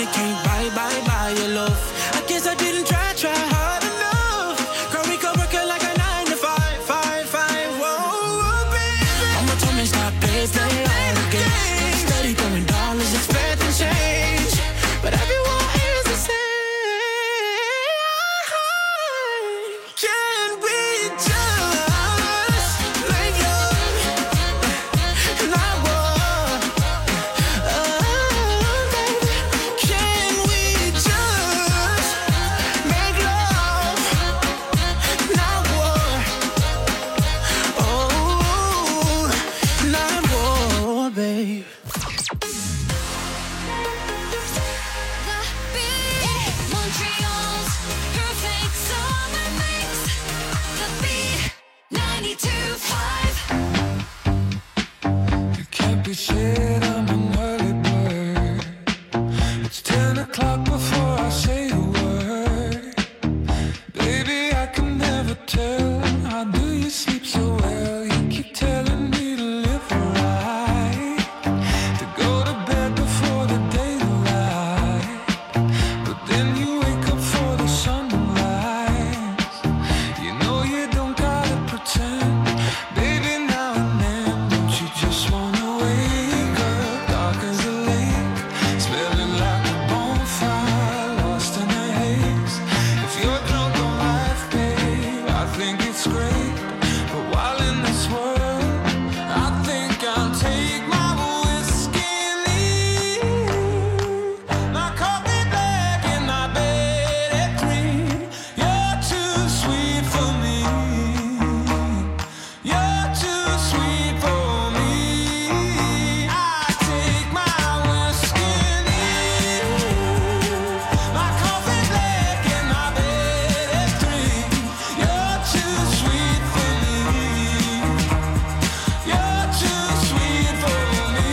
can't buy your love. I guess I didn't try hard enough. Girl, we could work it like a 9 to 5, 5, 5. Whoa, baby. I'ma tell me stop, play all the games. Steady throwing dollars, expecting change, but everyone is the same. Can we just make love and not war? Baby, can we just make love, not war? Oh, not war, babe. Montreal's perfect summer mix. The Beat 92.5. It can't be said I'm an early bird. It's 10 o'clock before I say a word. Baby, I can never tell. How do you sleep so well? You keep telling me to live right, to go to bed before the daylight. But then you wake up for the sunrise. You know you don't gotta pretend. Baby, now and then, don't you just wanna wake up dark as a lake, smelling like a bonfire, lost in the haze. If you're drunk on life, babe, I think it's great. But while in this world, I think I'll take my whiskey and leave. My coffee black and my bed at 3. You're too sweet for me. You're too sweet for me. I take my whiskey and leave. My coffee black and my bed at 3. You're too sweet for me. You're too sweet for me.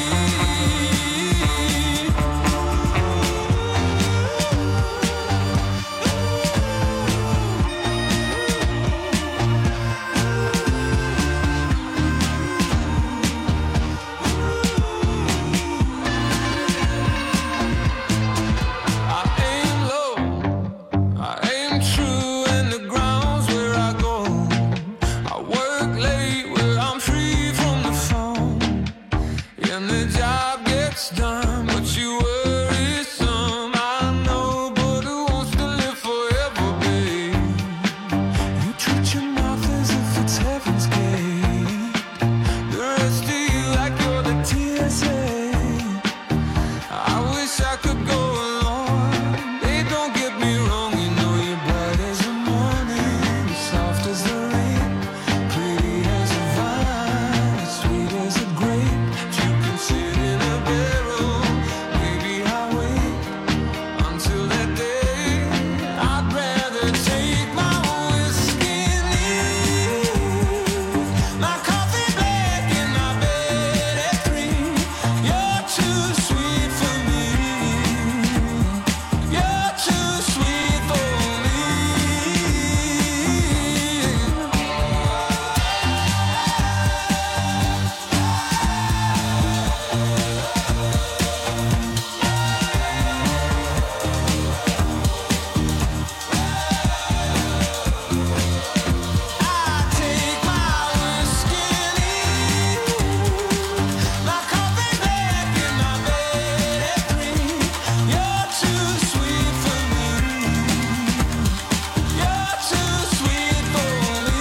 I aim low, I aim true, and the ground's where I go. I work late where I'm free from the phone, and the job gets done, but you worry some. I know, but who wants to live forever, babe? You treat your mouth as if it's heaven's gate. The rest of you like you're the TSA. I wish I could go along. They don't get me wrong, you know you're bright as the morning, soft as the rain, pretty as a vine, sweet as a grape. You can sit in a bedroom, maybe I'll wait until that day. I'd rather take my whiskey and leave. My coffee black and my bed at 3. You're too sweet for me. You're too sweet for me. I take my whiskey and leave. My coffee black and my bed at 3. You're too sweet for me. You're too sweet for me.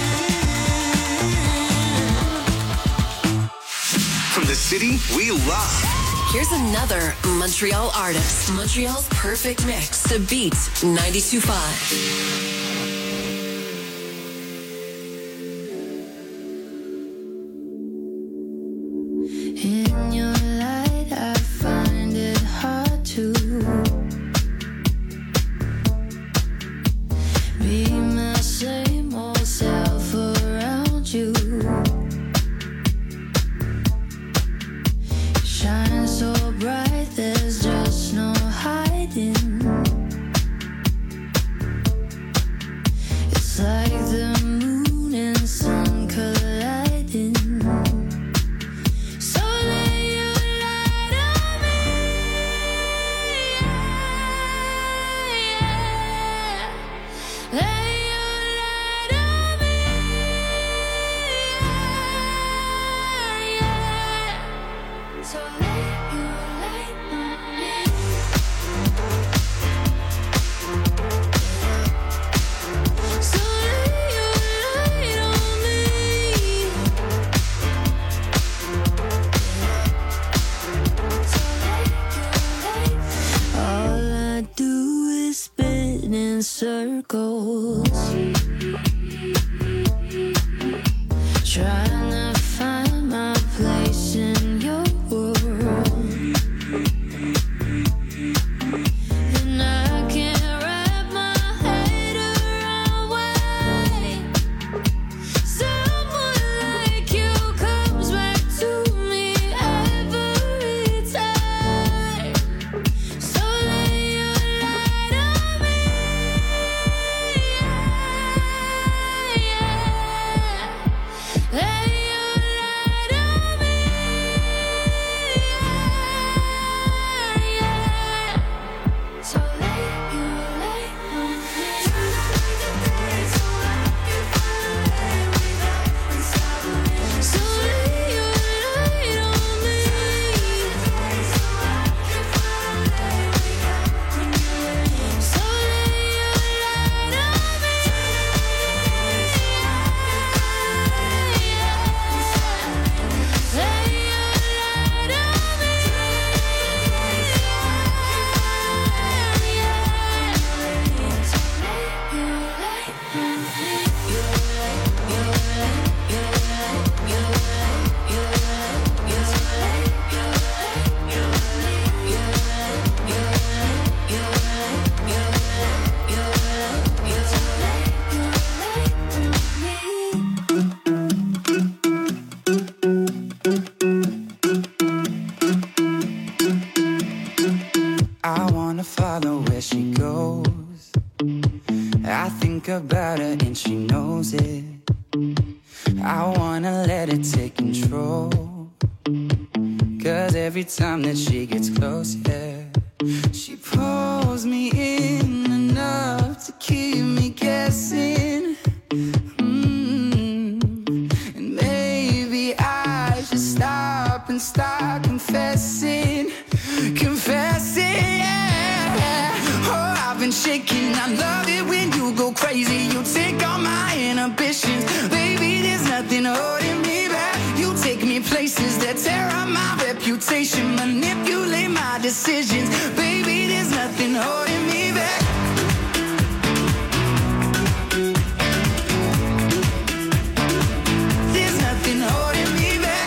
From the city we love. Here's another Montreal artist. Montreal's perfect mix. The Beat 92.5. In your light, I find it hard to be my same old self around you. Shine so bright, there's just no hiding. lose it. I wanna let it take control. 'Cause every time that she gets close, yeah, she pulls me in enough to keep me guessing. And maybe I should stop and start confessing. Confessing, yeah. Oh, I've been shaking. I love it when you go crazy. You take all my inhibitions. Baby, there's nothing holding me back. You take me places that tear up my reputation. Manipulate my decisions. Baby, there's nothing holding me back. There's nothing holding me back.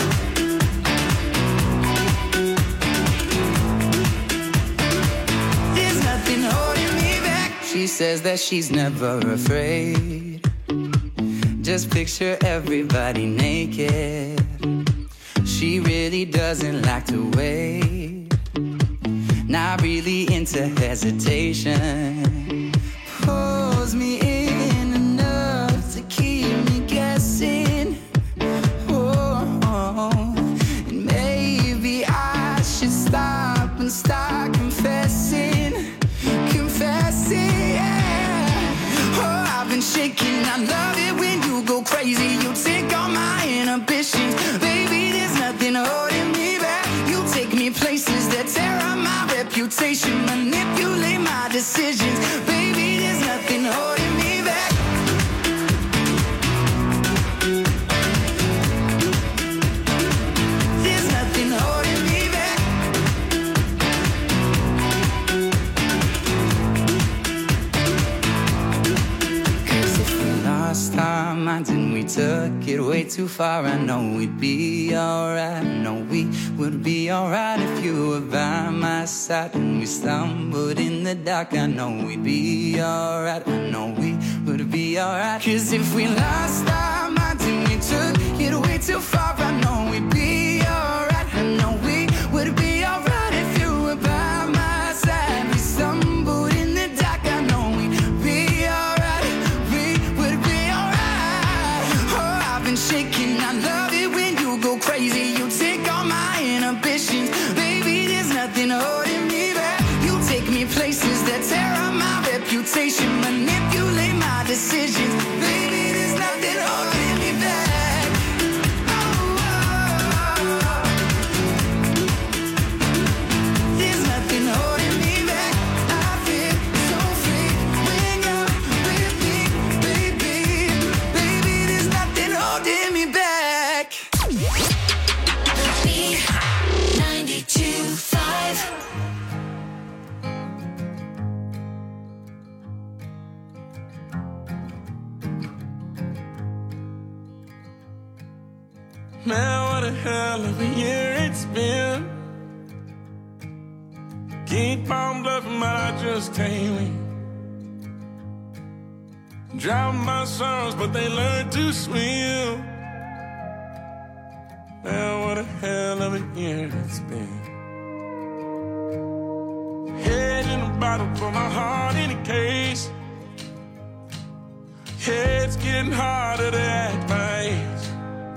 There's nothing holding me back. She says that she's never afraid. Just picture everybody naked. She really doesn't like to wait. Not really into hesitation. Pulls me in enough to keep me guessing. Oh, and maybe I should stop and start confessing. Confessing, yeah. Oh, I've been shaking. I love it when you go crazy. You take all my inhibitions. Baby, there's nothing holding me back. You take me places that tear up my reputation. Manipulate my decisions. Baby, there's nothing holding me back. There's nothing holding me back. 'Cause if we lost our minds and we took it way too far, I know we'd be alright. I know we would be alright if you were by my side. And we stumbled in the dark, I know we'd be alright. I know we would be alright. 'Cause if we lost our minds and we took it way too far, I know we'd be alright. I know we would be alright if you were by my side. We stumbled in the dark, I know we'd be alright. We would be alright. Oh, I've been shaking. I love it when you go crazy. You take all my inhibitions. Baby, there's nothing holding me back. You take me places that tear up my reputation. Manipulate my decisions. Baby, there's nothing holding me back. Oh, oh. There's nothing holding me back. I feel so free when you're with me, baby. Baby, there's nothing holding me back. Beat 92.5. Man, what a hell of a year it's been. Keep on bluffing, but I just can't win. Drown my songs, but they learn to swim. Man, what a hell of a year it's been. Head in a bottle, put my heart in a case. Head's getting harder to act my age.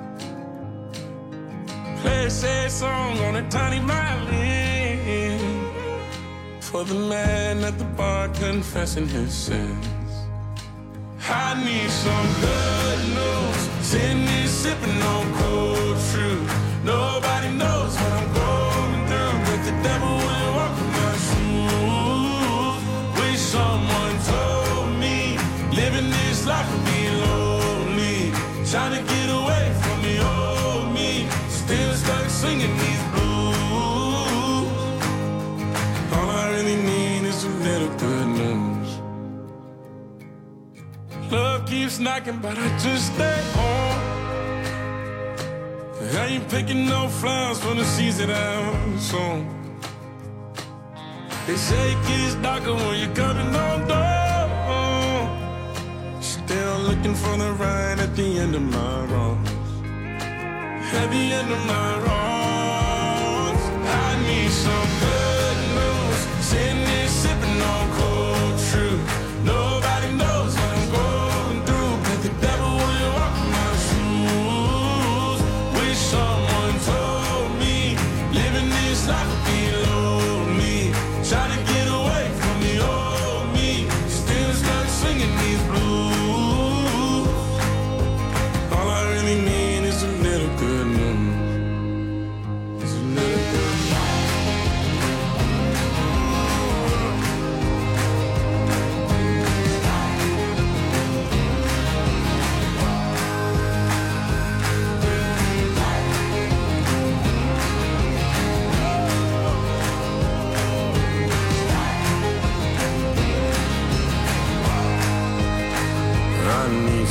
Play a sad song on a tiny violin for the man at the bar confessing his sins. I need some good news. Sitting here sipping on cold truth. Nobody knows what I'm going through, but the devil will walk in my shoes. Wish someone told me living this life would be lonely. Trying to get away from the old me. Still stuck singing these blues. All I really need is a little good news. Love keeps knocking, but I just stay home. I ain't picking no flowers for the seeds that I'm sown. They say it gets darker when you're coming on door. Still looking for the right at the end of my road. At the end of my wrongs, I need some good news. Sitting here sipping on cold truth. Nobody knows what I'm going through, but the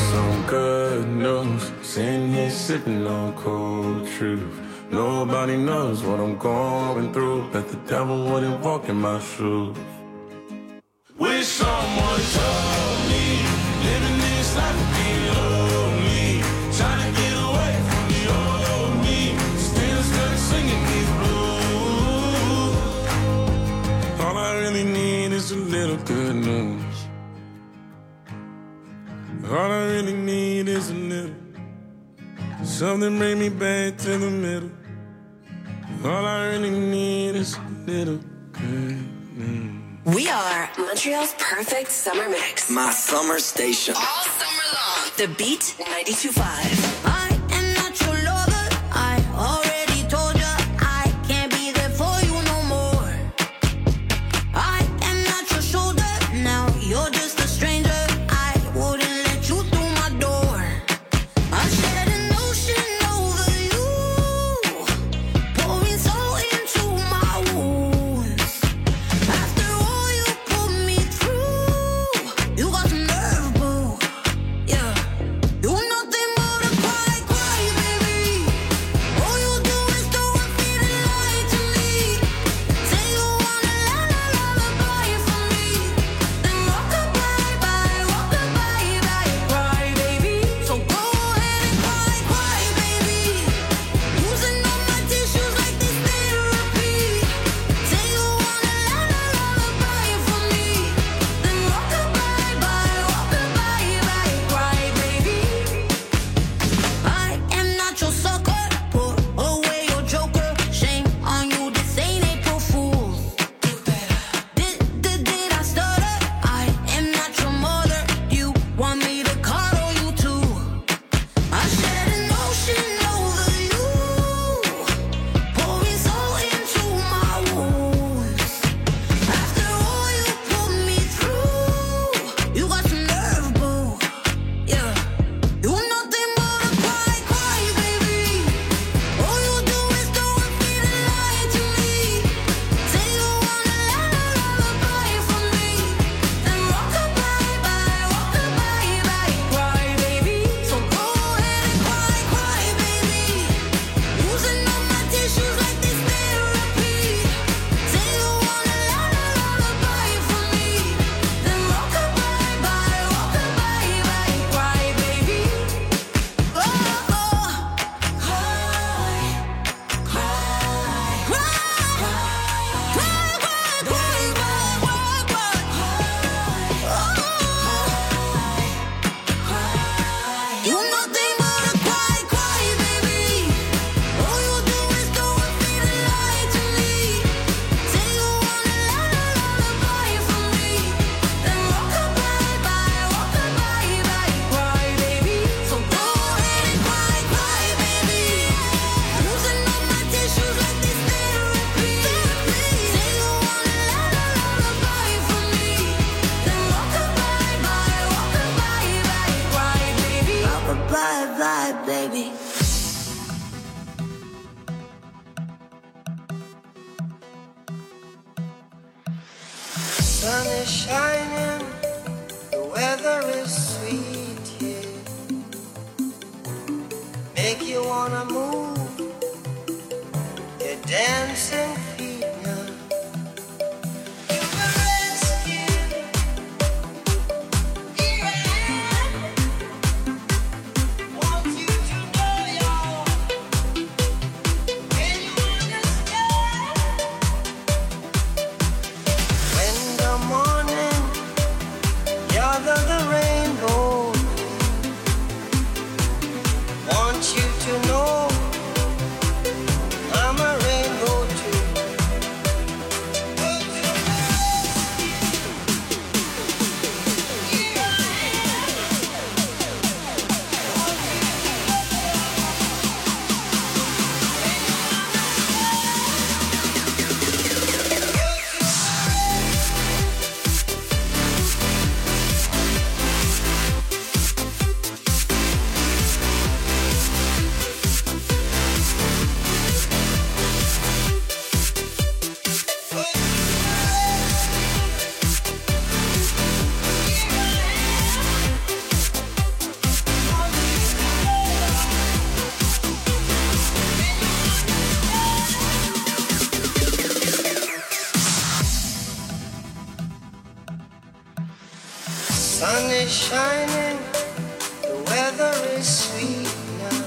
some good news. Sitting here sipping on cold truth. Nobody knows what I'm going through. Bet the devil wouldn't walk in my shoes. Wish someone told me living this life would be lonely. Trying to get away from the old me. Still stuck singing these blues. All I really need is a little good news. All I really need is a little. Something bring me back to the middle. All I really need is a little good news. We are Montreal's perfect summer mix. My summer station. All summer long. The Beat 92.5. I am not your lover. I already told you I can't be there for you no more. I am not your shoulder. Now you're just a stranger. I wouldn't let you through my door. I shed an ocean over you, pouring salt into my wounds. After all you put me through, you got some nerve, boo. Yeah, you nothing but a cry, cry, baby. All you do is throw a fit and lie to me. Say you wanna lullaby for me, then rock a bye bye, cry, baby. So go ahead and cry, cry, baby. Using all my tissues like this therapy. Say you wanna lullaby for me, then rock a bye bye, cry, baby. I am not your sucker. Put away your joker. Shame on you, this ain't April Fool's. Did I stutter? I am not your mother. You want me to coddle you too? I shed an ocean over you, pouring salt into my wounds. After all you put me through, you got some nerve, boo. Yeah, you nothing but a cry, cry, baby. All you do is throw a fit and lie to me. Say you wanna lullaby for me, then rock a bye bye, cry, baby. So go ahead and cry, cry, baby. Using all my tissues like this therapy. Say you wanna lullaby for me, then rock a bye bye, cry, baby. Oh, you nothing but a cry, cry, baby. All you do is throw a fit and lie to me. Say you wanna lullaby for me, then rock a bye bye, cry, baby. So go ahead and cry, cry, baby. Using all my tissues like this therapy. Say you wanna lullaby for me, then rock a bye bye, cry, baby. Rock a bye bye, baby. Sun is shining, the weather is sweet, yeah. Make you wanna move your dancing feet now. You were rescued, here I am. Want you to know, y'all. Can you understand? When the morning, you're the rainbow. Want you to know I'm a rainbow too. is shining, the weather is sweet now.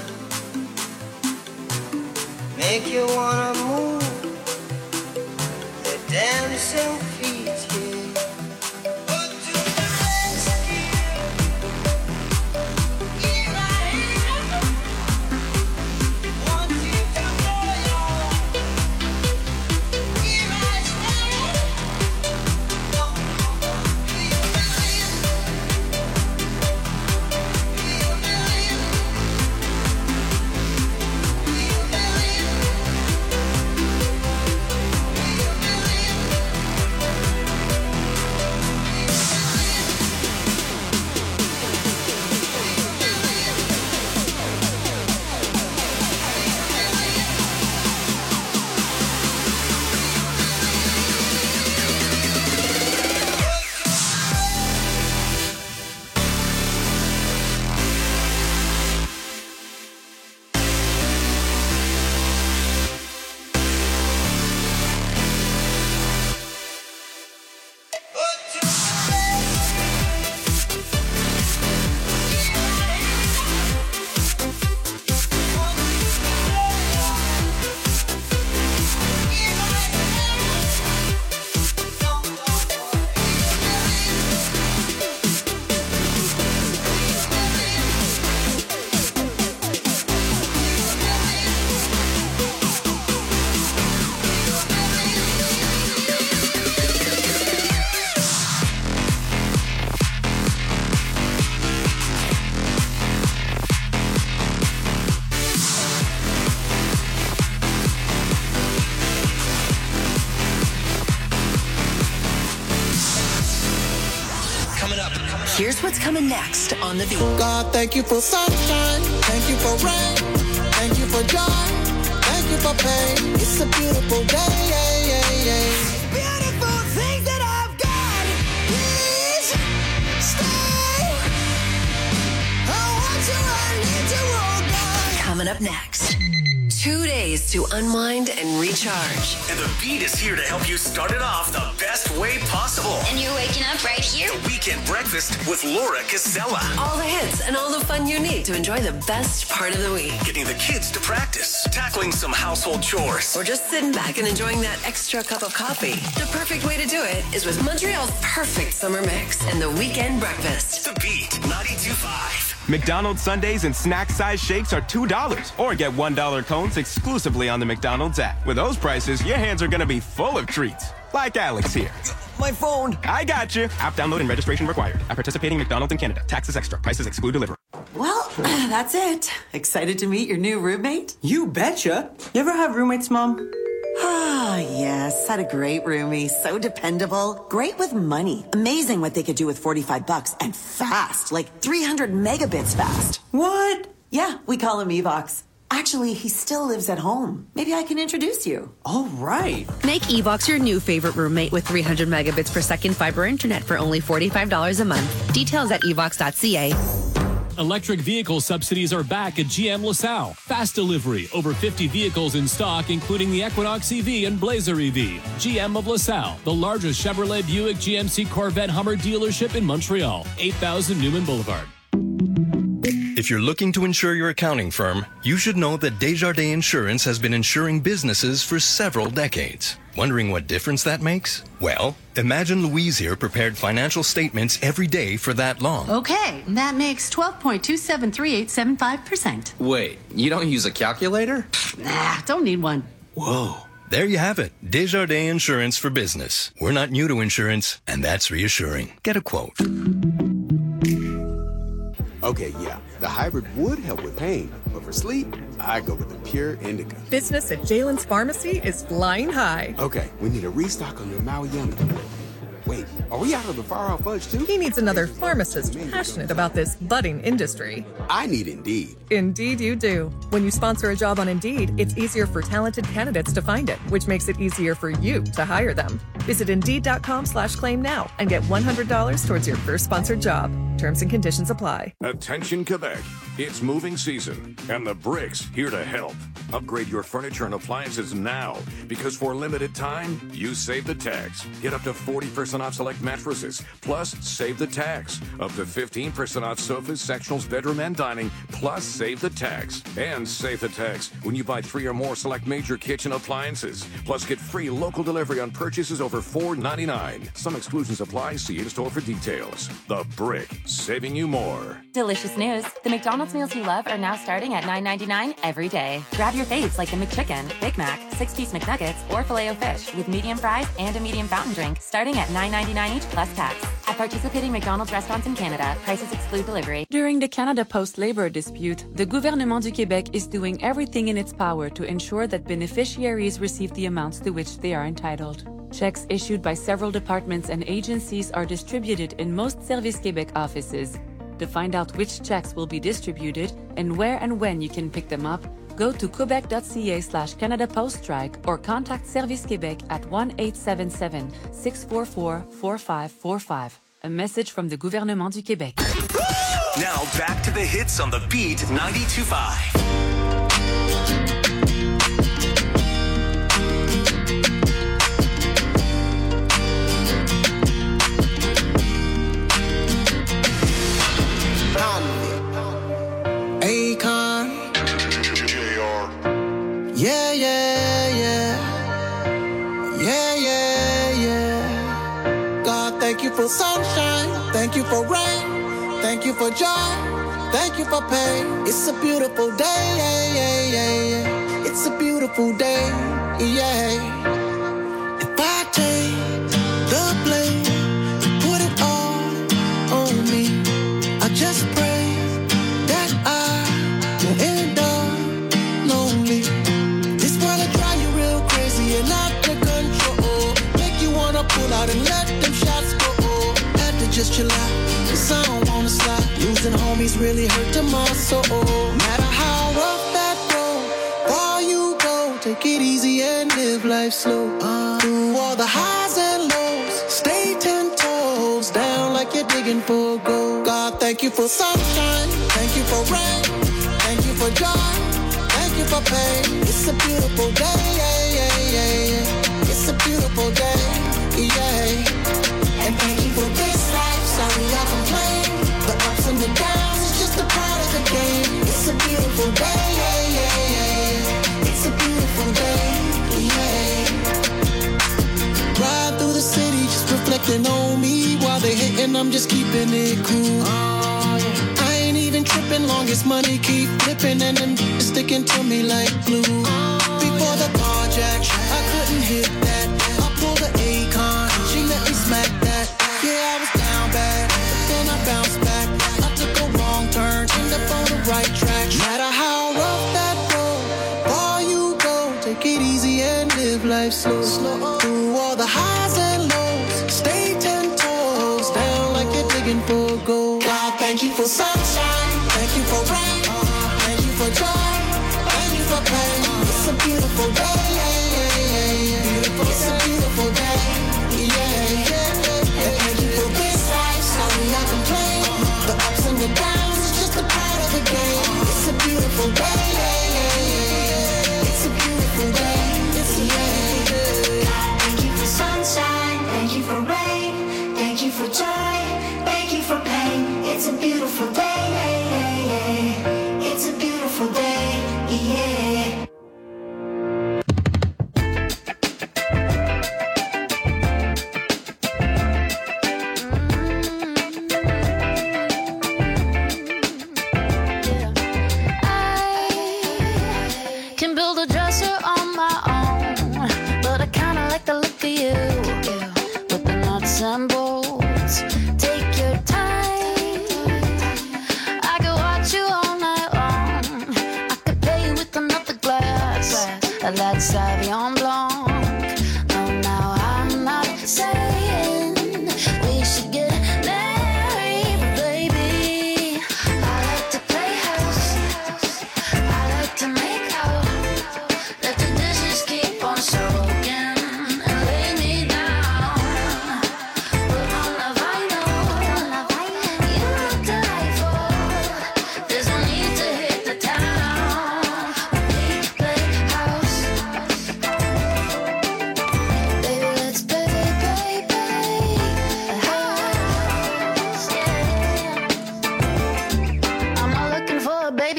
Make you wanna move the dancing feet, yeah. But to the rescue, here I am. Want you to know here I stand. Do you believe? Do you believe? Do you believe? Do you believe? Here's what's coming next on The Beat. God, thank you for sunshine. Thank you for rain. Thank you for joy. Thank you for pain. It's a beautiful day. Beautiful things that I've got. Please stay. I need to roll down. Coming up next. 2 days to unwind and recharge. And The Beat is here to help you start it off the best way possible. And you're waking up right here? The Weekend Breakfast with Laura Casella. All the hits and all the fun you need to enjoy the best part of the week. Getting the kids to practice, tackling some household chores. Or just sitting back and enjoying that extra cup of coffee. The perfect way to do it is with Montreal's perfect summer mix and The Weekend Breakfast. The Beat 92.5. McDonald's Sundays and snack size shakes are $2. Or get $1 cones exclusively on the McDonald's app. With those prices, your hands are going to be full of treats. Like Alex here. My phone. I got you. App download and registration required. At participating McDonald's in Canada. Taxes extra. Prices exclude delivery. Well, that's it. Excited to meet your new roommate? You betcha. You ever have roommates, Mom? Ah, yes. Had a great roomie. So dependable. Great with money. Amazing what they could do with $45 and fast. Like 300 megabits fast. What? Yeah, we call him Evox. Actually, he still lives at home. Maybe I can introduce you. All right. Make Evox your new favorite roommate with 300 megabits per second fiber internet for only $45 a month. Details at evox.ca. Electric vehicle subsidies are back at GM LaSalle. Fast delivery, over 50 vehicles in stock, including the Equinox EV and Blazer EV. GM of LaSalle, the largest Chevrolet Buick GMC Corvette Hummer dealership in Montreal. 8000 Newman Boulevard. If you're looking to insure your accounting firm, you should know that Desjardins Insurance has been insuring businesses for several decades. Wondering what difference that makes? Well, imagine Louise here prepared financial statements every day for that long. Okay, that makes 12.273875%. Wait, you don't use a calculator? Nah, don't need one. Whoa. There you have it. Desjardins Insurance for Business. We're not new to insurance, and that's reassuring. Get a quote. Okay, yeah, the hybrid would help with pain, but for sleep, I go with the Pure Indica. Business at Jalen's Pharmacy is flying high. Okay, we need a restock on your Maui Yummy. Wait, are we out of the Far Out Fudge too? He needs another pharmacist passionate about this budding industry. I need Indeed. Indeed you do. When you sponsor a job on Indeed, it's easier for talented candidates to find it, which makes it easier for you to hire them. Visit Indeed.com/claim now and get $100 towards your first sponsored job. Terms and conditions apply. Attention Quebec, it's moving season, and the Brick's here to help. Upgrade your furniture and appliances now, because for a limited time, you save the tax. Get up to 40% off select mattresses, plus save the tax. Up to 15% off sofas, sectionals, bedroom, and dining, plus save the tax. And save the tax when you buy 3 or more select major kitchen appliances. Plus get free local delivery on purchases over $4.99. Some exclusions apply. See in-store for details. The Brick, saving you more. Delicious news. The McDonald's meals you love are now starting at $9.99 every day. Grab your faves like the McChicken, Big Mac, 6-piece McNuggets, or Filet-O-Fish with medium fries and a medium fountain drink starting at $9.99 each plus tax. At participating McDonald's restaurants in Canada, prices exclude delivery. During the Canada Post labor dispute, the Gouvernement du Québec is doing everything in its power to ensure that beneficiaries receive the amounts to which they are entitled. Checks issued by several departments and agencies are distributed in most Service Québec offices. To find out which checks will be distributed and where and when you can pick them up, go to quebec.ca/Canada Post Strike or contact Service Québec at 1-877-644-4545. A message from the Gouvernement du Québec. Now back to the hits on the Beat 92.5. Akon. Yeah, yeah, yeah. Yeah, yeah, yeah. God, thank you for sunshine. Thank you for rain. Thank you for joy. Thank you for pain. It's a beautiful day. Yeah, yeah, yeah, yeah. It's a beautiful day. Yeah. If I take the blame and put it all on me, I just pray that I won't end up lonely. This world will drive you real crazy and out of control. Make you wanna pull out and let them shots go. Had to just chill out, 'cause I don't wanna stop. Losing homies really hurt to my soul. Matter how rough that road, far you go, take it easy and live life slow. Through all the highs and lows, stay 10 toes down like you're digging for gold. God, thank you for sunshine. Thank you for rain. Thank you for joy. Thank you for pain. It's a beautiful day. Yeah, yeah, yeah, yeah. It's a beautiful day. Yeah. And thank you for this life. Sorry I complain. The ups and the downs is just a part of the game. It's a beautiful day. Yeah, yeah, yeah, yeah. It's a beautiful day. Yeah. Ride through the city, just reflecting on me. While they hating, I'm just keeping it cool. I ain't even tripping, long as money keep flipping and then sticking to me like glue. Before the carjack, I couldn't hit that. I pulled the Akon, she let me smack that. Yeah, I was down bad, but then I bounced back. I took a wrong turn, ended up on the right track. No matter how rough that road, far you go, take it easy and live life slow. Through all the highs and lows, stay 10 toes down like you're digging for gold. God, thank you for sunshine. Thank you for rain. Thank you for joy. Thank you for pain. It's a beautiful day. Yeah, yeah, yeah, yeah. It's a beautiful day. Yeah, yeah. And thank you for this life. Sorry I complain. The ups and the downs is just a part of the game. It's a beautiful day. Yeah, yeah, yeah. It's a beautiful day. It's a Thank you for sunshine. Thank you for rain. Thank you for joy. Thank you for pain. It's a beautiful day. It's a beautiful day. Yeah. Can build a dresser on my own, but I kinda like the look of you with the nuts and bolts. Take your time, I could watch you all night long. I could pay you with another glass of that Sauvignon Blanc. No, now I'm not saying we should get married, but baby, I like to play house. I like to make out. Let the dishes keep on soaking and lay me down.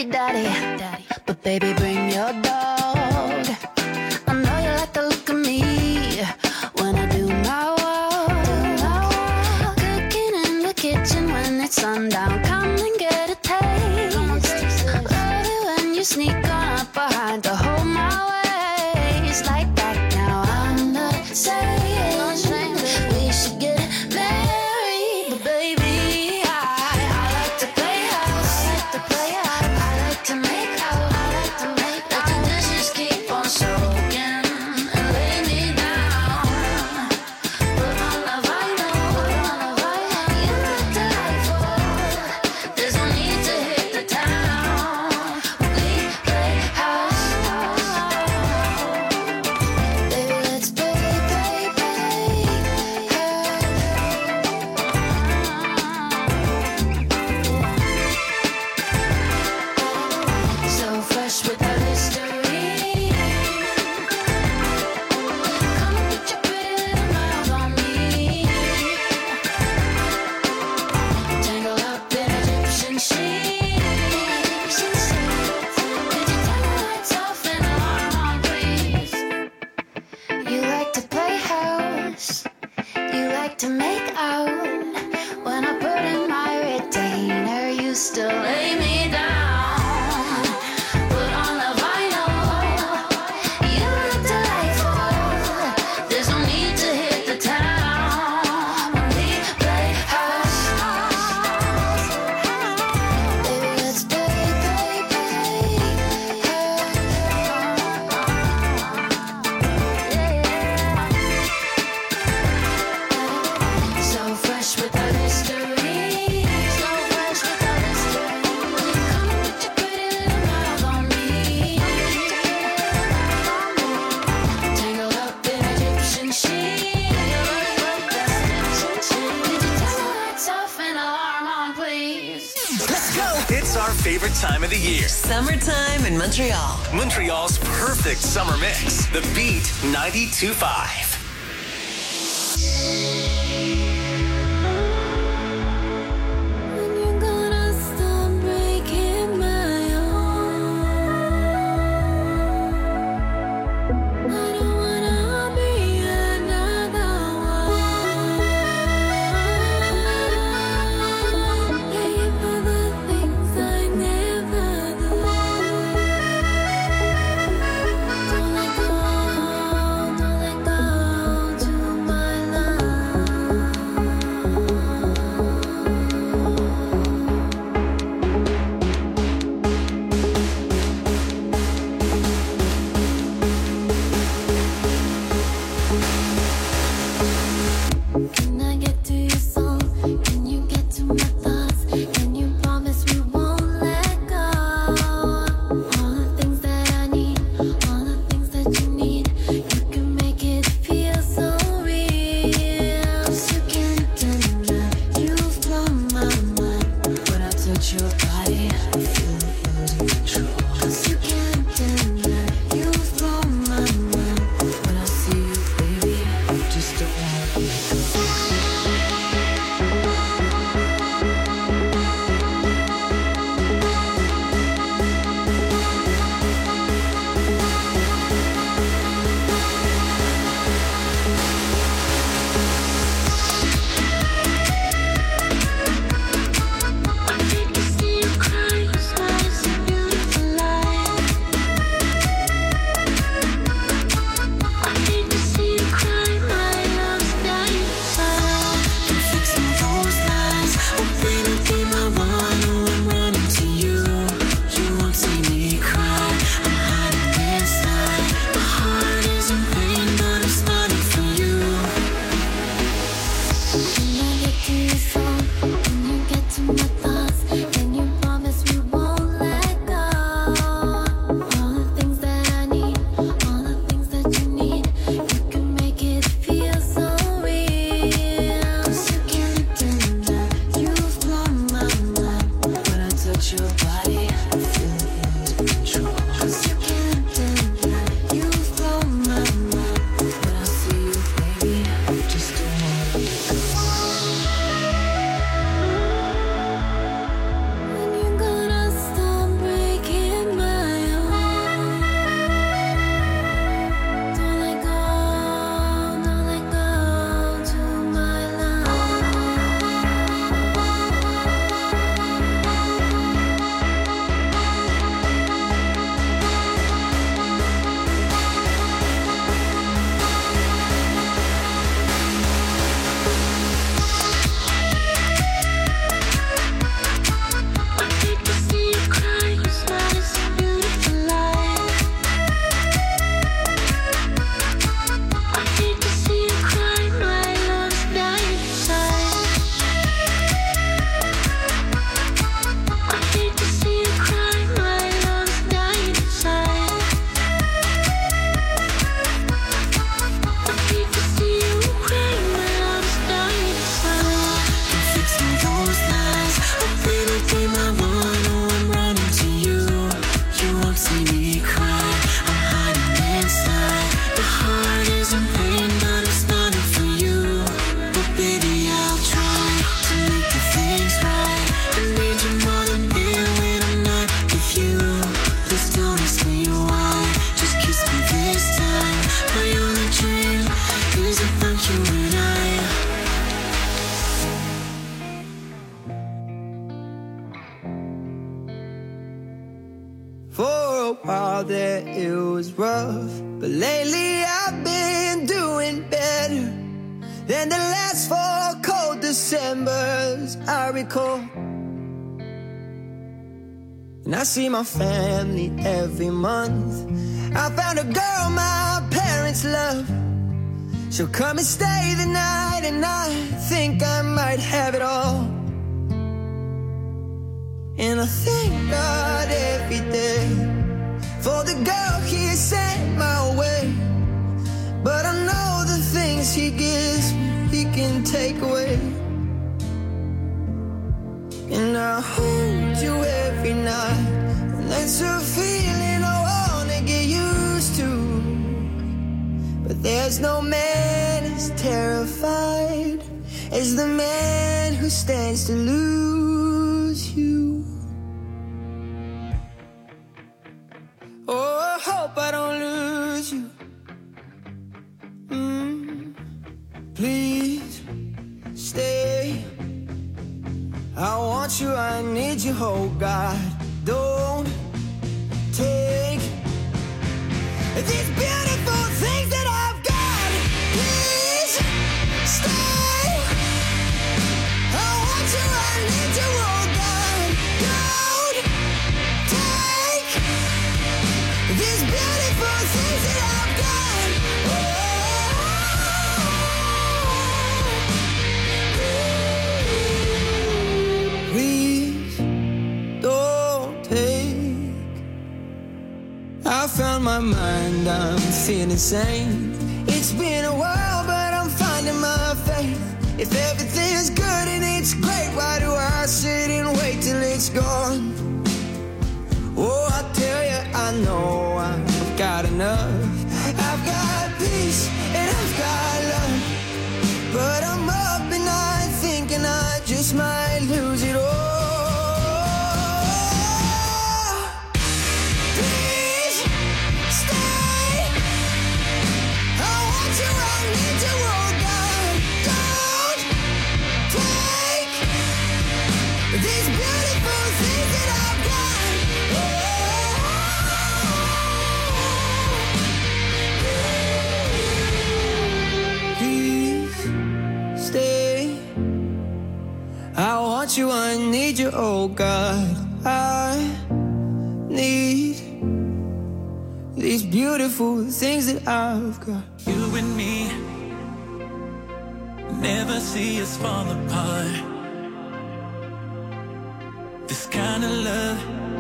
baby daddy. But baby, bring your dog. I know you like the look of me when I do my work. Cooking in the kitchen when it's sundown. Come and get a taste. Love it when you sneak on up behind to hold my waist like that. Now I'm not saying we should get married, but baby, I like to play house. I like to play out. I like to make out. I like to make out. Let the dishes keep on soaking and lay me down. Put on the vinyl, put on the vinyl. You look delightful. There's no need to hit the town. We play house. Baby, let's play. So fresh without history. Come and put your pretty little mouth on me. Tangle up in Egyptian sheets. Could you turn the lights off and alarm on, please? You like to play house. You like to make out. When I put in my retainer, you still lay me down. Put on the vinyl. You look delightful. There's no need to hit the town. When we play house. Baby, let's play. So fresh without history. So fresh without history. Come and put your pretty little mouth on me. Tangled up in Egyptian sheets. Could you turn the lights off and alarm on, please? Let's go! It's our favorite time of the year. Summertime in Montreal. Montreal's perfect summer mix. The Beat 92.5. When you're gonna stop breaking my heart, I don't wanna be another one. Paying for the things I never do. Don't let go, don't let go. a while there it was rough, but lately I've been doing better than the last 4 cold Decembers I recall. And I see my family every month. I found a girl my parents love. She'll come and stay the night, and I think I might have it all. And I thank God every day for the girl He sent my way. But I know the things He gives me, He can take away. And I hold you every night, and that's a feeling I wanna get used to. But there's no man as terrified as the man who stands to lose you. Oh, I hope I don't lose you. Please stay. I want you, I need you, oh God. Don't take these beautiful things that I've got. Please stay. I want you, I need you, oh God. Don't take these beautiful things that I've got. Please don't take. I found my mind, I'm feeling sane. It's been a while, but I'm finding my faith. If everything's good and it's great, why do I sit and wait till it's gone? Oh, I tell you, I know I've got enough. I've got peace and I've got love, but I'm up at night thinking I just might lose it all. Please stay. I want you, I need you, oh God. Don't take these beautiful things that I've got. Please stay. I want you, I need you, oh God. I need these beautiful things that I've got. You and me, never see us fall apart. This kind of love,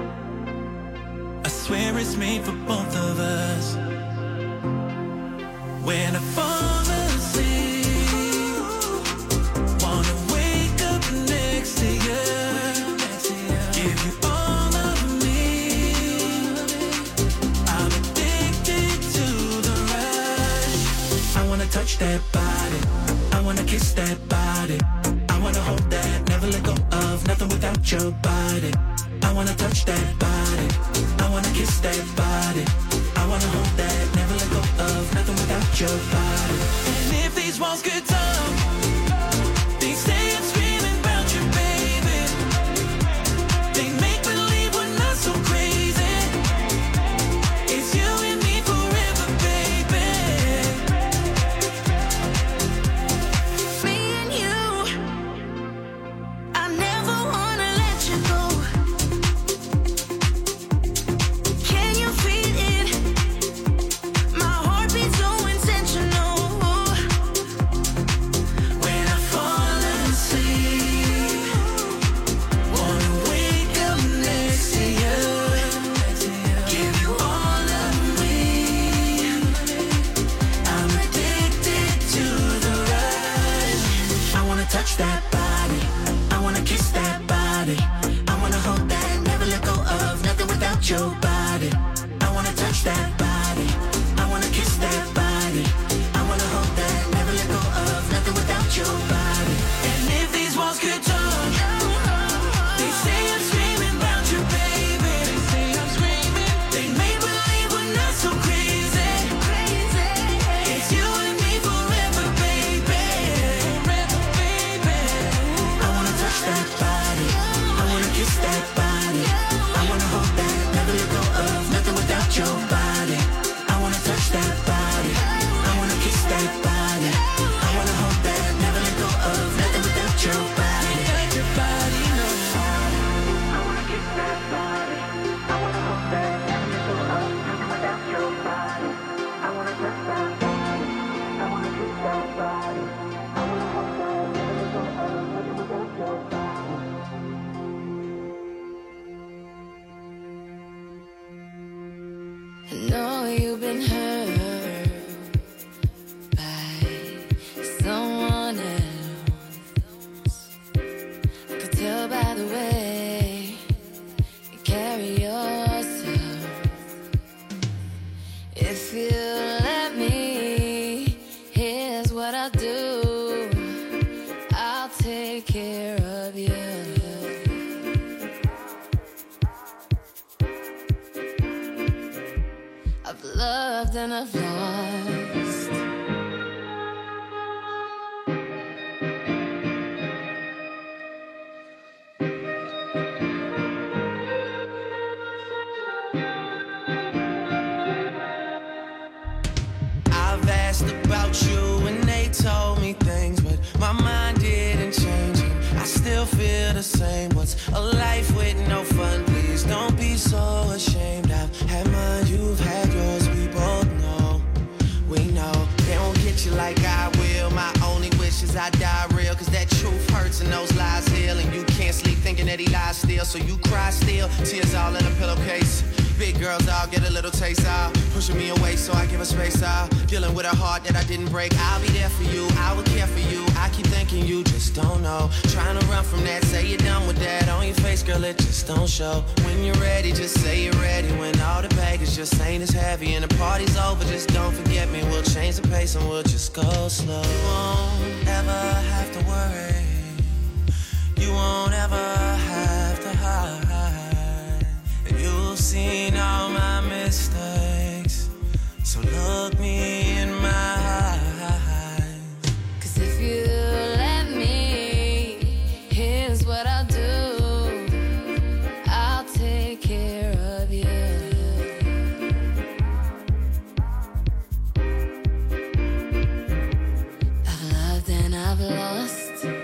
I swear it's made for both of us. When I fall asleep, wanna wake up next to you, give you all of me. I'm addicted to the rush. I wanna touch that body, I wanna kiss that body, I wanna hold that, never let go of, nothing without your body. I wanna touch that body, I wanna kiss that body, I wanna hold that, never let go of, nothing without your body. And if these walls could talk, they say I'm screaming about you, baby. They make believe we're not so crazy. It's you and me forever, baby. Me and you, I never wanna let you go. Can you feel it? My heartbeat so intentional. When I fall asleep, wanna wake up next to you, give you all of me. I'm addicted to the rush. I wanna touch that body, I wanna kiss that body, I wanna hold that, never let go of, nothing without your body. I wanna touch that body, I wanna kiss that body, I wanna hold that, never let go of, nothing without your body. And if these walls could talk, they say I'm screaming about you, baby. They say I'm screaming. They make believe we're not so crazy. It's you and me forever, baby. Forever, baby. I wanna touch that body, I wanna kiss that body, I wanna hold that, never let go of, nothing without I know you've been hurt by someone else. I could tell by the way you carry yourself. If you let me, here's what I'll do. I'll take care of you. I've loved and I've lost. I've asked about you and they told me things, but my mind didn't change and I still feel the same. What's a life with no fun? Please don't be so ashamed. I've had mine, you've had yours, we both know. We know they won't get you like I will. My only wish is I die real, cause that truth hurts and those lies heal. And you can't sleep thinking that he lies still, so you cry still, tears all in a pillowcase. Big girls all get a little taste out, pushing me away so I give her space out. Dealing with a heart that I didn't break. I'll be there for you, I will care for you. I keep thinking you just don't know. Trying to run from that, say you're done with that. On your face, girl, it just don't show. When you're ready, just say you're ready. When all the baggage just ain't as heavy and the party's over, just don't forget me. We'll change the pace and we'll just go slow. You won't ever have to worry. You won't ever have to hide. You've seen all my mistakes, so look me in my eyes. Cause if you let me, here's what I'll do. I'll take care of you. I've loved and I've lost.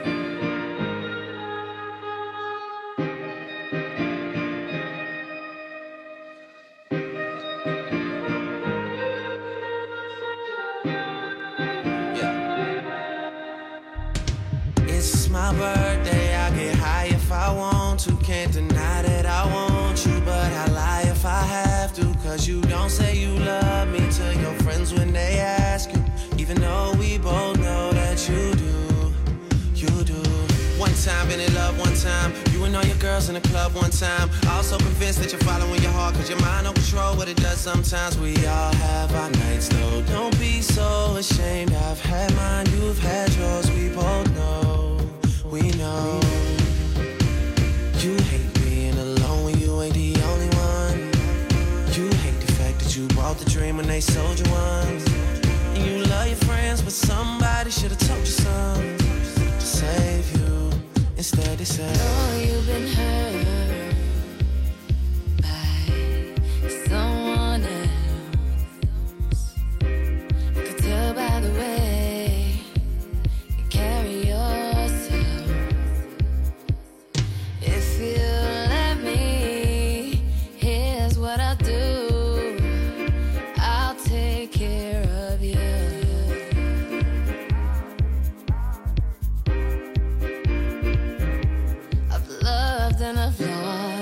It's my birthday, I get high if I want to. Can't deny that I want you, but I lie if I have to. Cause you don't say you love me to your friends when they ask you, even though we both know that you do, you do. One time been in love, one time you and all your girls in the club one time. Also convinced that you're following your heart, cause your mind don't control what it does sometimes. We all have our nights though, don't be so ashamed. I've had mine, you've had yours, we both know, we know. You hate being alone when you ain't the only one. You hate the fact that you bought the dream when they sold you one. And you love your friends, but somebody should've told you something to save you. Instead they said, Oh, you've been hurt by someone else. I could tell by the way you carry yourself. If you let me, here's what I'll do. I'll take care of you. I've loved and I've lost.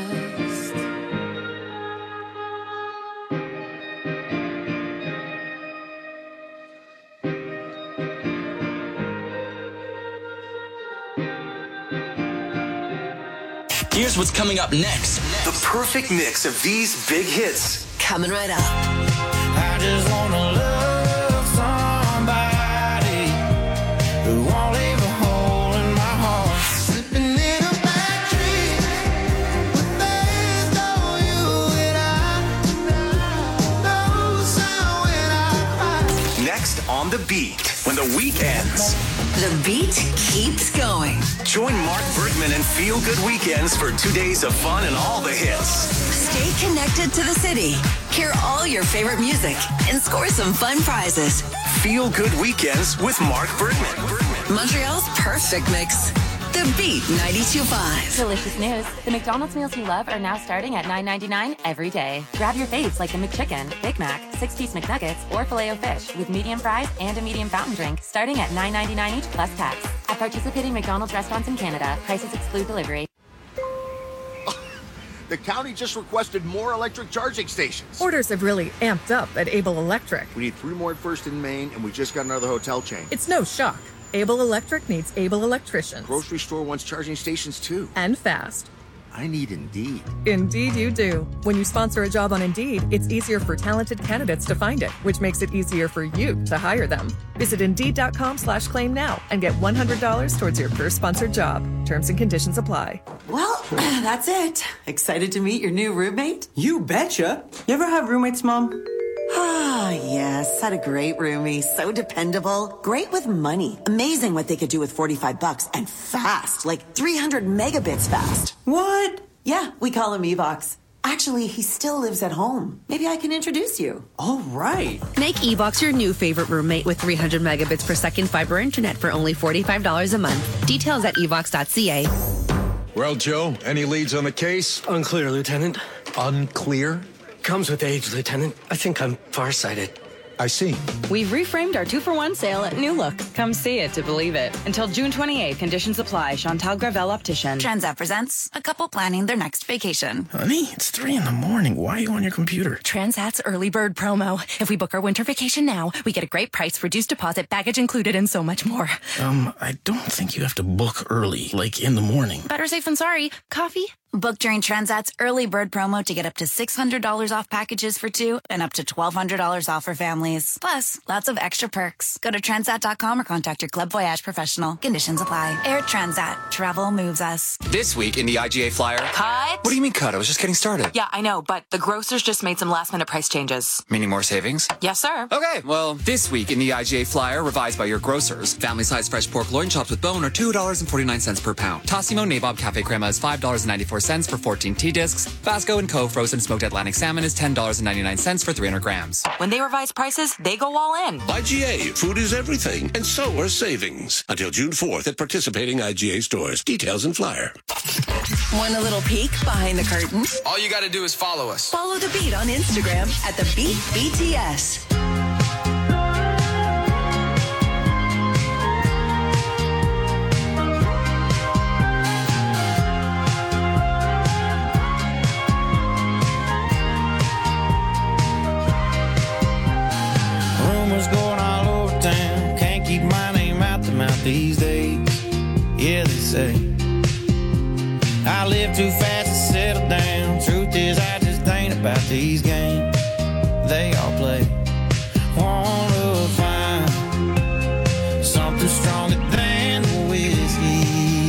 Here's what's coming up next. The perfect mix of these big hits. Coming right up. I just wanna love somebody who won't leave a hole in my heart. Slipping in a backstreet, but there's no you and I. No sound when I cry. Next on The Beat, when the week ends. The beat keeps going. Join Mark Bergman and Feel Good Weekends for 2 days of fun and all the hits. Stay connected to the city. Hear all your favorite music and score some fun prizes. Feel Good Weekends with Mark Bergman. Montreal's perfect mix. The Beat 92.5. Delicious news. The McDonald's meals you love are now starting at $9.99 every day. Grab your faves like the McChicken, Big Mac, 6-piece McNuggets, or Filet-O-Fish with medium fries and a medium fountain drink starting at $9.99 each plus tax. At participating McDonald's restaurants in Canada, prices exclude delivery. The county just requested more electric charging stations. Orders have really amped up at Able Electric. We need 3 more at First and Main, and we just got another hotel chain. It's no shock. Able Electric needs able electricians. Grocery store wants charging stations too. And fast. I need Indeed. Indeed you do. When you sponsor a job on Indeed, it's easier for talented candidates to find it, which makes it easier for you to hire them. Visit Indeed.com/claim now and get $100 towards your first sponsored job. Terms and conditions apply. Well, that's it. Excited to meet your new roommate? You betcha. You ever have roommates, Mom? Ah, yes. Had a great roomie. So dependable. Great with money. Amazing what they could do with 45 bucks and fast. Like 300 megabits fast. What? Yeah, we call him Evox. Actually, he still lives at home. Maybe I can introduce you. All right. Make Evox your new favorite roommate with 300 megabits per second fiber internet for only $45 a month. Details at evox.ca. Well, Joe, any leads on the case? Unclear, Lieutenant. Unclear? Comes with age, Lieutenant. I think I'm farsighted. I see. We've reframed our 2-for-1 sale at New Look. Come see it to believe it. Until June 28th, conditions apply. Chantal Gravel Optician. Transat presents a couple planning their next vacation. Honey, it's 3 a.m. Why are you on your computer? Transat's early bird promo. If we book our winter vacation now, we get a great price, reduced deposit, baggage included, and so much more. I don't think you have to book early, like in the morning. Better safe than sorry. Coffee? Book during Transat's early bird promo to get up to $600 off packages for 2 and up to $1,200 off for families. Plus, lots of extra perks. Go to Transat.com or contact your Club Voyage professional. Conditions apply. Air Transat. Travel moves us. This week in the IGA Flyer. Cut. What do you mean cut? I was just getting started. Yeah, I know, but the grocers just made some last-minute price changes. Meaning more savings? Yes, sir. Okay, well, this week in the IGA Flyer, revised by your grocers, family-sized fresh pork loin chops with bone are $2.49 per pound. Tassimo Nabob Cafe Crema is $5.94 for 14 tea discs. Vasco & Co. frozen smoked Atlantic salmon is $10.99 for 300 grams. When they revise prices, they go all in. IGA, food is everything, and so are savings. Until June 4th at participating IGA stores. Details and flyer. Want a little peek behind the curtain? All you gotta do is follow us. Follow The Beat on Instagram at The Beat BTS. Rumors going all over town. Can't keep my name out the mouth these days. Yeah, they say I live too fast to settle down. Truth is, I just ain't about these games they all play. Wanna find something stronger than the whiskey.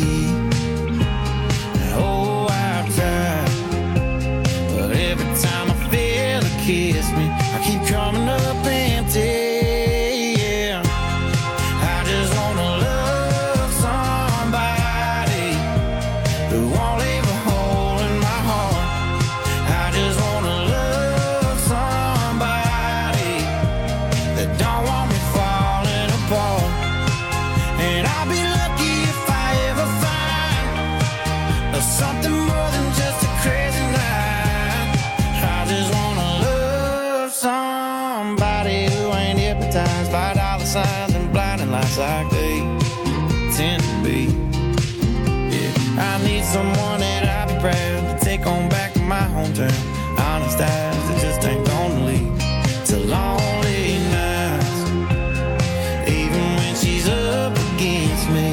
Oh, I've tried, but every time I feel a kiss me, I keep coming up empty. Yeah, I just wanna love somebody who won't leave a hole in my heart. I just wanna love somebody that don't want me falling apart. And I'll be lucky if I ever find something more than just a crazy night. I just wanna love somebody who ain't hypnotized by dollar signs and blinding lights like they tend to be. Yeah, I need someone that I'll be proud to take on back to my hometown. Honest eyes that just ain't gonna leave to lonely nights, even when she's up against me.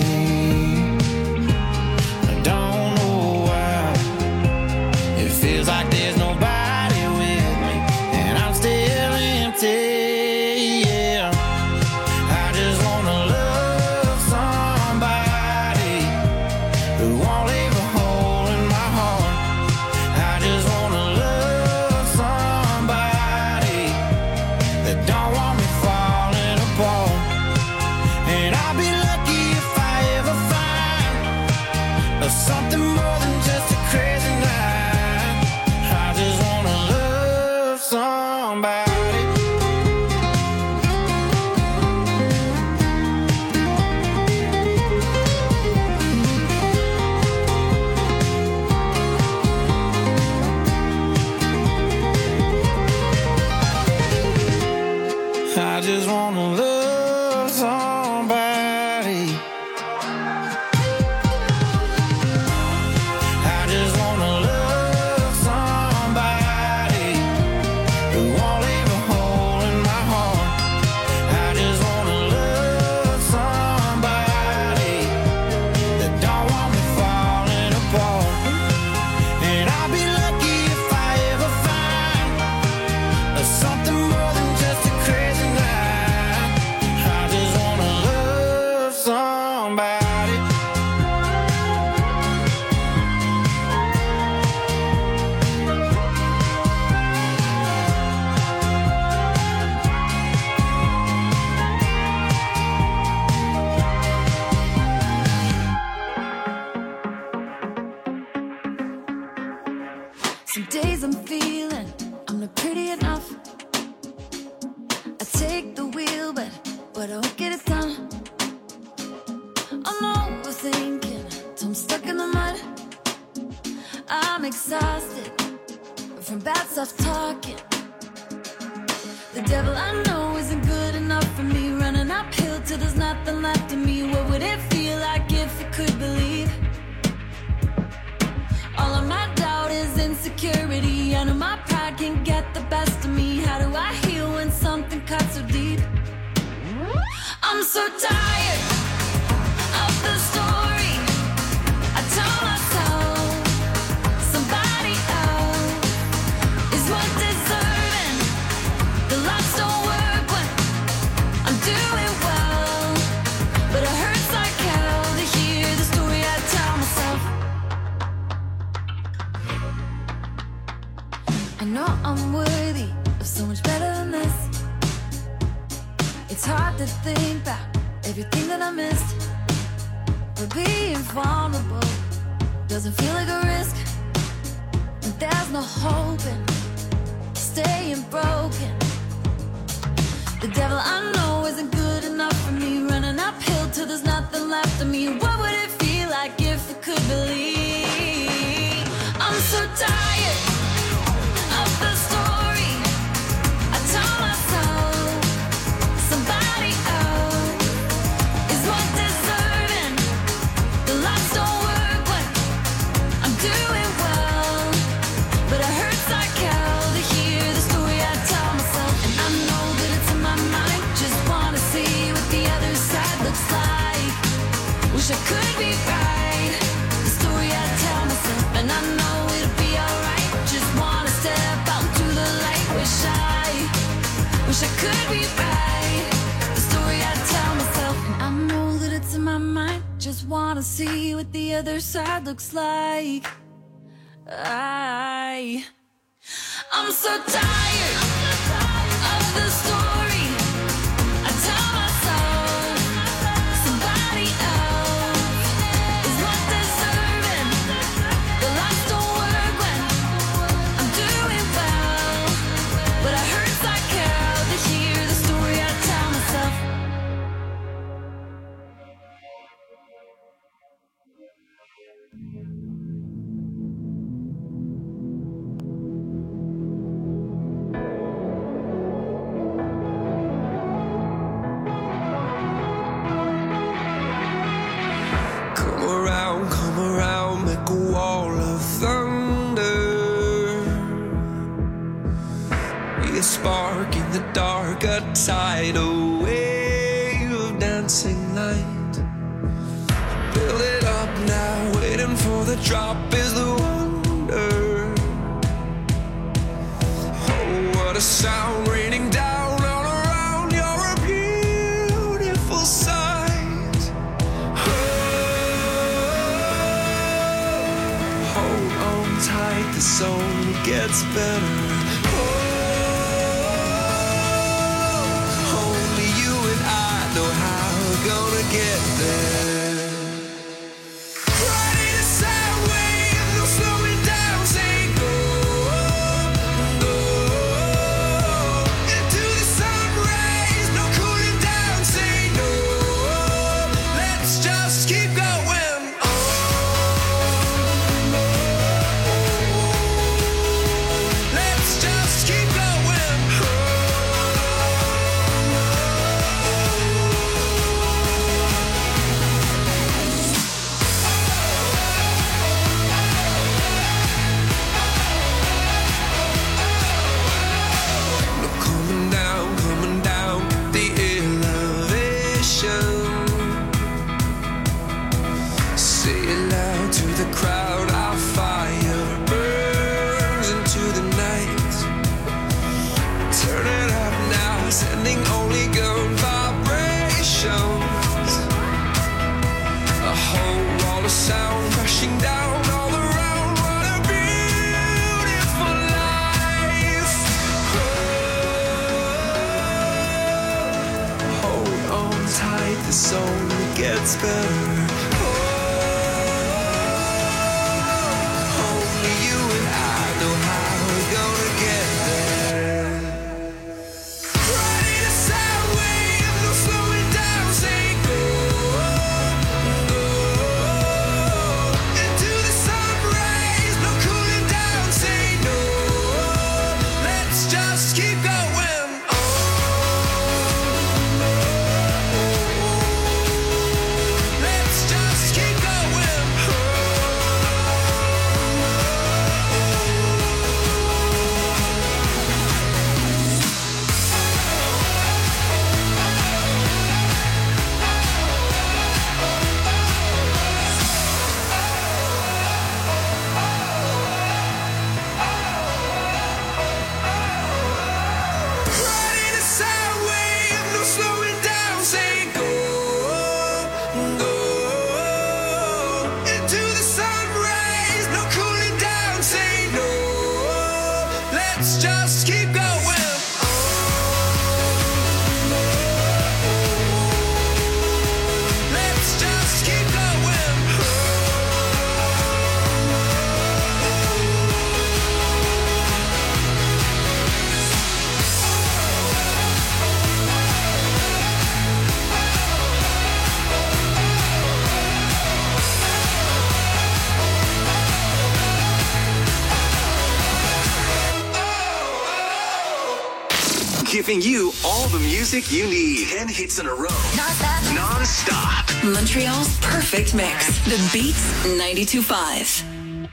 I don't know why it feels like there's nobody with me, and I'm still empty. Yeah, I just wanna love somebody who won't leave a hole in my heart. I just wanna love somebody that don't want me falling apart. And I'll be lucky if I ever find something more than just a crazy night. I just wanna love somebody. I just wanna love somebody. I just wanna love talking. The devil I know isn't good enough for me. Running uphill till there's nothing left of me. What would it feel like if I could believe? All of my doubt is insecurity. I know my pride can get the best of me. How do I heal when something cuts so deep? I'm so tired of the story I tell myself. Somebody else is more deserving. The lights don't work when I'm doing well, but it hurts like hell to hear the story I tell myself. I know I'm worthy of so much better than this. It's hard to think about everything that I missed. But being vulnerable doesn't feel like a risk. And there's no hope in staying broken. The devil I know isn't good enough for me. Running uphill till there's nothing left of me. What would it feel like if I could believe? I'm so tired of the story I tell myself. Somebody else is more deserving. The lights don't work when I'm doing well, but it hurts like hell to hear the story I tell myself. And I know that it's in my mind. Just wanna see what the other side looks like. Wish I could be right. The story I tell myself, and I know it'll be alright. Just wanna step out into the light. Wish I could be right. The story I tell myself, and I know that it's in my mind. Just wanna see what the other side looks like. I'm so tired of the story I tell myself. Somebody else is more deserving. The lights don't work when I'm doing well, but it hurts like hell to hear the story I tell myself. Come around, make a wall of thunder. Be a spark in the dark, a tidal wave of dancing light. Build it up now, waiting for the drop is the wonder. Oh, what a sound raining down all around. You're a beautiful sight. Tight, this only gets better. Oh, only you and I know how we're gonna get there. Riding a sound wave, no slowing down, say go, go. Into the sun rays, no cooling down, say no. Let's just keep going. This only gets better. Only you and I know how we're gonna get there. Riding a sound wave, no slowing down, say go, go. Into the sun rays, no cooling down, say no. just keep going. Let's just keep going. Riding a sound wave, no slowing down. Say go, go into the sun rays, no cooling down. Say no, let's just keep going. Let's just keep going. Giving you all the music you need. 10 hits in a row. Non-stop. Montreal's perfect mix. The Beats 92.5.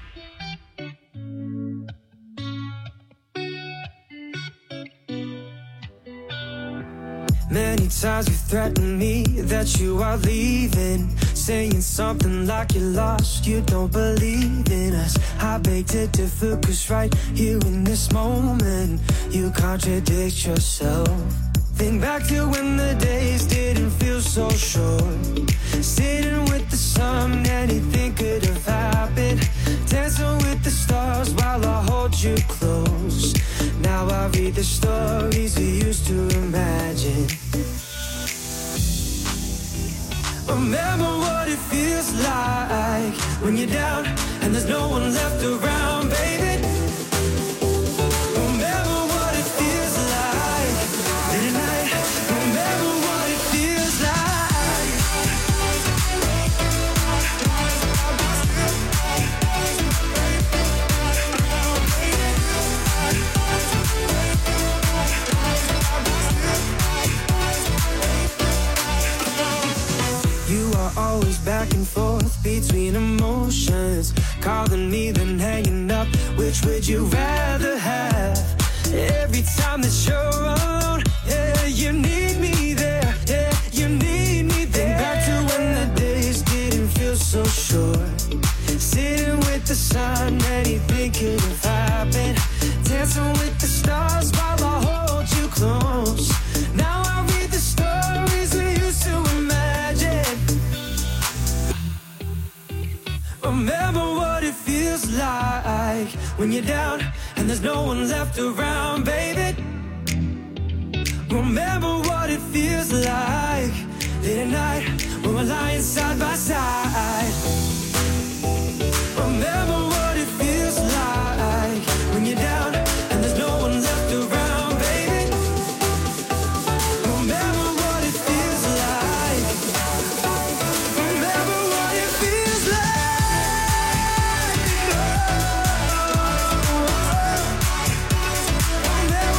Many times you threaten me that you are leaving, saying something like you're lost, you don't believe in us. I beg to differ, 'cause right here in this moment you contradict yourself. Think back to when the days didn't feel so short, sitting with the sun, anything could have happened, dancing with the stars while I hold you close. Now I read the stories we used to imagine. Remember what it feels like when you're down and there's no one left around, baby. Remember what it feels like late at night. Remember what it feels like. You are always back and forth between emotions, calling me then hanging up. Which would you rather have? Every time that you're alone, yeah, you need me there, yeah, you need me there. Think back to when the days didn't feel so short, sitting with the sun, anything could have happened, dancing with the stars while I hold you close. Now I read the stories we used to imagine. Remember what it feels like when you're down and there's no one left around, baby. Remember what it feels like late at night when we're lying side by side. Remember what it feels like when you're down and there's no one left around, baby. Remember what it feels like. Remember what it feels like. Remember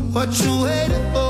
What you waiting for?